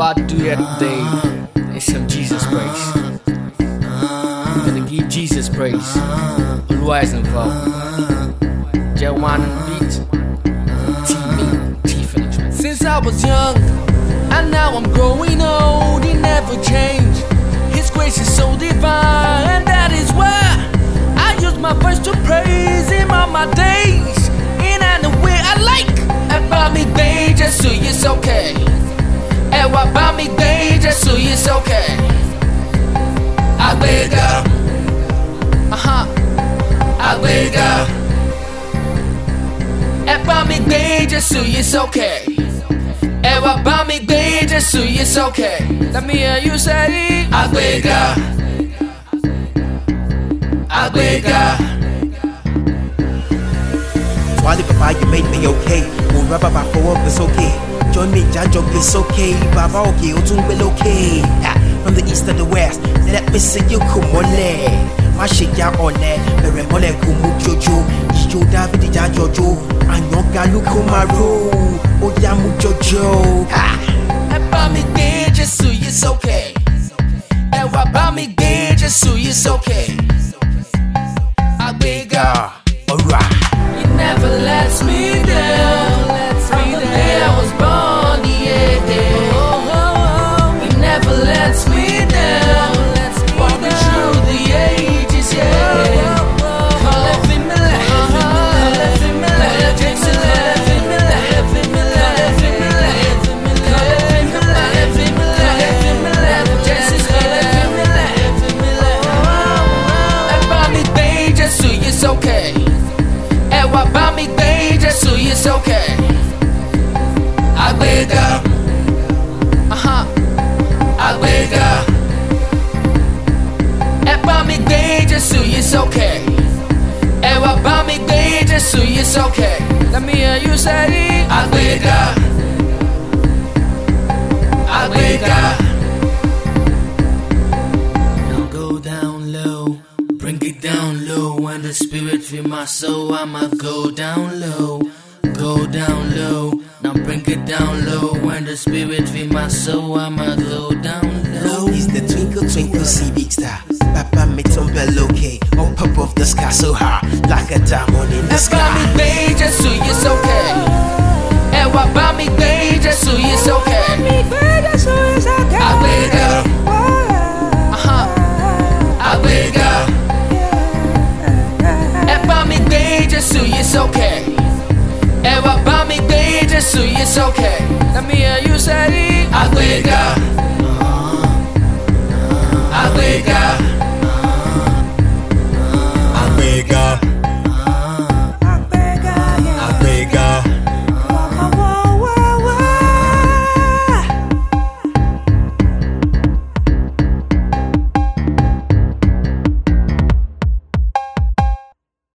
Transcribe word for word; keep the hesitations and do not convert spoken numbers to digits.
about to do here today is some Jesus praise. I'm gonna give Jesus praise. Oluwa involved. J one beat. T me. T finish. Since I was young, and now I'm growing old, He never changed. His grace is so divine, and that is why I use my voice to praise Him all my days, in any way I like. About me day, just so it's okay. And what about me day, just so it's okay. I wake up, uh huh. I wake up. And about me day, just so it's okay. And what about me day, just so it's okay. Let me hear you say, I wake up. I wake up. Swally Papa, you made me okay. We'll rub about for work, it's okay. Join me, Jajo, it's okay. Baba, okay, Otungbel, okay. From the east to the west, let me see you come on there. My shit ya on there, Mary Mole, Kumu Jojo, Jojo David, Jajo, and your Galuko Maru, Oyamu Jojo. About me day, just so it's okay. And what about me day, just so it's okay. I wake up. Alright. He never lets me down. From the day I was born, yeah, yeah. He never lets me down. Walking through the ages, yeah. Call it family, call it family, Jason, call it family, family, call it family, family, Jason, call it family, family. About me day, just so it's okay. And what about me day, just so it's okay. I wake up, uh huh. I wake up. And about me day, just so it's okay. And what about me day, just so it's okay. Let me hear you say, I wake up. I wake up. Now go down low, bring it down low. When the spirit fill my soul, I'ma go down low, go down low. Now bring it down low. When the spirit fill my soul, I'ma go down low. Is the twinkle twinkle see big star. Papa me tumble okay. On top of the sky so high, like a diamond in the sky. About me day, just so it's okay. And what about me day, just so it's okay. I wake up, uh huh. I wake up. And about me day, just so it's okay. And what about me day, just so it's okay.